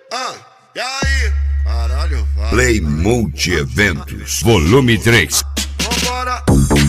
E aí? Caralho, vai. Play Multi Eventos, volume 3. Vambora.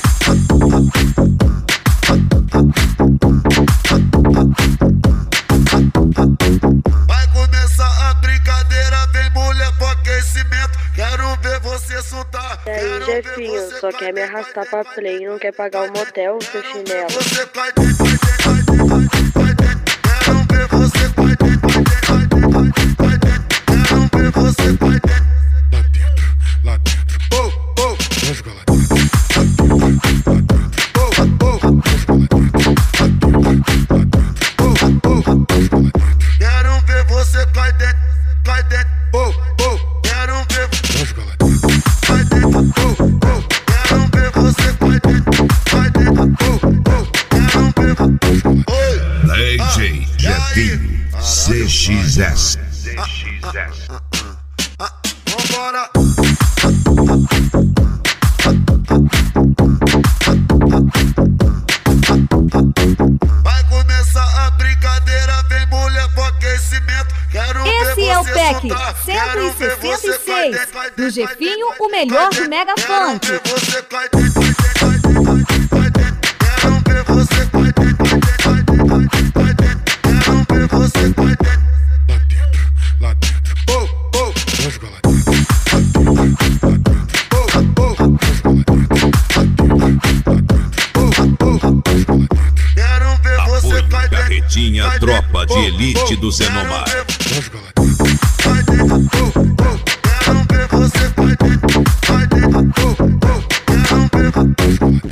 Vai começar a brincadeira, vem mulher pro aquecimento. Quero ver você soltar. E aí, Jefinho, só quer me arrastar pra play e não quer pagar o motel, seu chinelo. Você vai ter, vai ter. Quero ver você vai ter, vai ter, vai ter. Quero ver você vai ter. Lá dentro, oh, oh. Vamos jogar lá dentro. Oh, oh. Vamos jogar lá dentro. Quero ver você cai dentro, cai dentro. Oh, oh. Quero ver. Vamos jogar lá dentro. Cai dentro, oh, oh. Quero ver você cai dentro, cai dentro. Oh, oh. Quero ver. Oi. DJ Jefinho CXS. Vambora. Vai começar a brincadeira, vem mulher pro aquecimento. Quero ver Esse você é o PEC soltar. Quero ver você 166 cai dentro, do Jefinho, o melhor do Mega Funk. Quero ver você cai dentro, cai dentro. Quero ver você cai dentro, cai dentro. Quero ver você cai dentro. Lá dentro, oh, oh. Vamos jogar lá dentro. Oh, oh. Vamos jogar lá dentro. Quero ver você Apoio cai dentro. Carretinha Tropa de Elite do Zenomar. Vamos jogar lá dentro. Cai dentro, oh, oh. Quero ver você cai dentro, cai dentro, oh, oh. Quero ver.